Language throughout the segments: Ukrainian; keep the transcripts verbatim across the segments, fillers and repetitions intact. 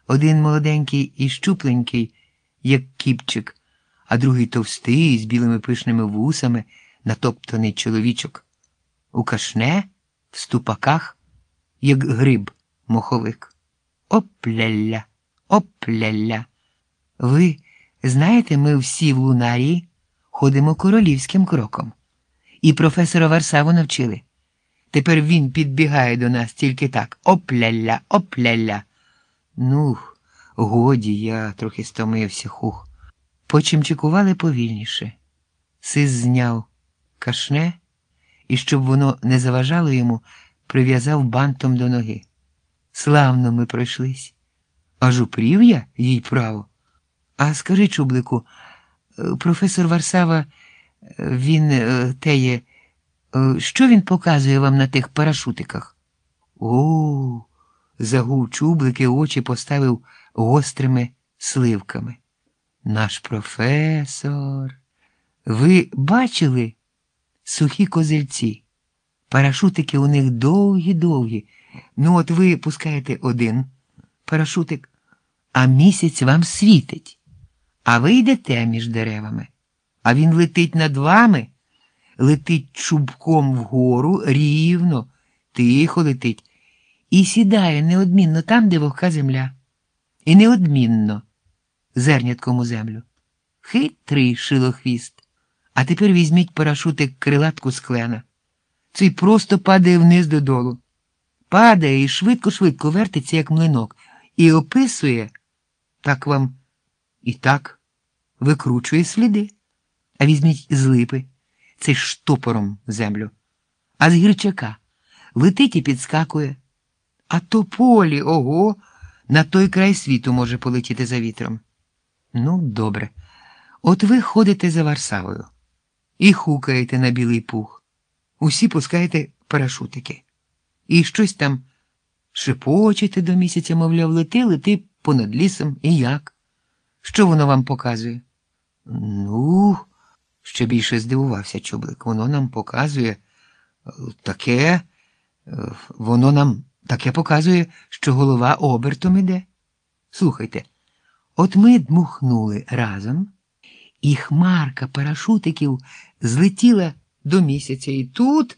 Один молоденький і щупленький, як кіпчик, а другий товстий, з білими пишними вусами, натоптаний чоловічок. У кашне, в ступаках, як гриб моховик. Опля-ля, опля-ля. Ви знаєте, ми всі в лунарії ходимо королівським кроком. І професора Варсаву навчили. Тепер він підбігає до нас тільки так. Опля-ля, опля-ля. Ну, годі, я трохи стомився, хух. Почимчикували повільніше. Сис зняв кашне і, щоб воно не заважало йому, прив'язав бантом до ноги. Славно ми пройшлись. Аж упрів я, їй право. А скажи, Чублику, професор Варсава, він теє, що він показує вам на тих парашутиках? О, загув Чублик і очі поставив гострими сливками. Наш професор. Ви бачили сухі козельці? Парашутики у них довгі-довгі. Ну от ви пускаєте один парашутик, а місяць вам світить. А ви йдете між деревами, а він летить над вами, летить чубком вгору, рівно, тихо летить, і сідає неодмінно там, де вогка земля. І неодмінно зернятком у землю. Хитрий шилохвіст. А тепер візьміть парашутик крилатку з клена. Цей просто падає вниз додолу. Падає і швидко-швидко вертиться, як млинок, і описує, так вам і так викручує сліди. А візьміть з липи, цей штопором землю. А з гірчака летить і підскакує. А тополі, ого, на той край світу може полетіти за вітром. Ну, добре. От ви ходите за Варсавою і хукаєте на білий пух. Усі пускаєте парашутики. І щось там шепочете до місяця, мовляв, лети, лети понад лісом. І як? Що воно вам показує? Ну, ще більше здивувався Чублик. Воно нам показує таке, воно нам таке показує, що голова обертом іде. Слухайте, от ми дмухнули разом, і хмарка парашутиків злетіла до місяця, і тут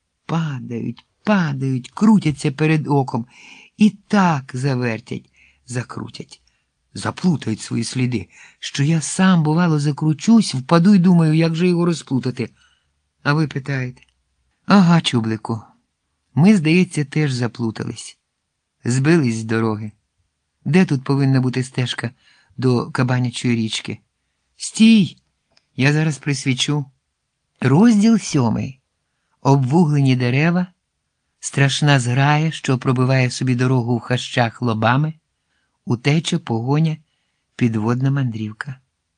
падають, падають, крутяться перед оком, і так завертять, закрутять, заплутають свої сліди, що я сам, бувало, закручусь, впаду й думаю, як же його розплутати. А ви питаєте? Ага, Чублику, ми, здається, теж заплутались, збились з дороги. Де тут повинна бути стежка до Кабанячої річки? Стій! Я зараз присвічу. Розділ сьомий. Обвуглені дерева, страшна зграя, що пробиває собі дорогу в хащах лобами, утеча, погоня, підводна мандрівка.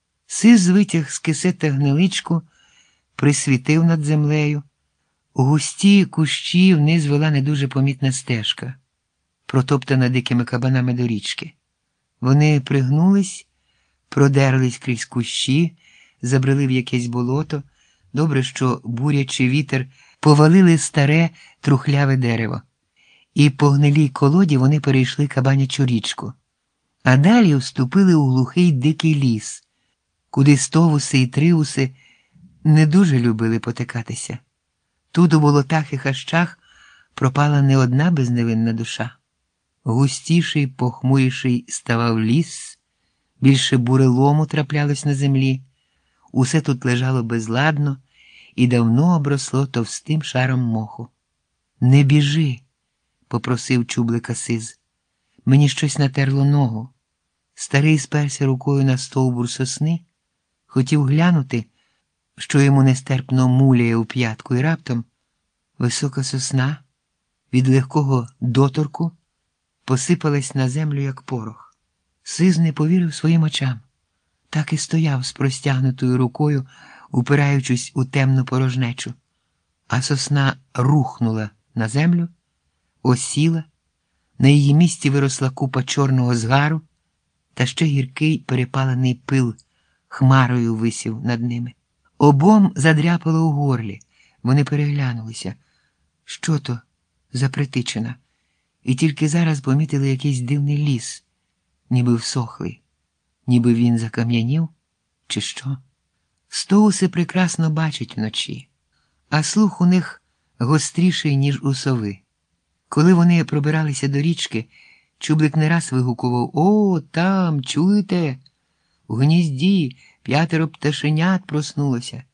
Сис витяг з кисета гниличку, присвітив над землею. У густі кущі вниз вела не дуже помітна стежка, протоптана дикими кабанами до річки. Вони пригнулись, продерлись крізь кущі, забрели в якесь болото. Добре, що бурячий вітер повалили старе трухляве дерево. І по гнилій колоді вони перейшли Кабанячу річку. А далі вступили у глухий дикий ліс, куди стовуси і триуси не дуже любили потикатися. Тут у болотах і хащах пропала не одна безневинна душа. Густіший, похмуріший ставав ліс, більше бурелому траплялось на землі. Усе тут лежало безладно і давно обросло товстим шаром моху. «Не біжи», – попросив Чублика Сис. «Мені щось натерло ногу». Старий сперся рукою на стовбур сосни, хотів глянути, що йому нестерпно муляє у п'ятку, і раптом висока сосна від легкого доторку посипалась на землю, як порох. Сис не повірив своїм очам. Так і стояв з простягнутою рукою, упираючись у темну порожнечу. А сосна рухнула на землю, осіла, на її місці виросла купа чорного згару, та ще гіркий перепалений пил хмарою висів над ними. Обом задряпало у горлі. Вони переглянулися. Що то за притичина? І тільки зараз помітили якийсь дивний ліс, ніби всохли, ніби він закам'янів, чи що. Стоуси прекрасно бачать вночі, а слух у них гостріший, ніж у сови. Коли вони пробиралися до річки, Чубик не раз вигукував: «О, там, чуєте? У гнізді п'ятеро пташенят проснулося».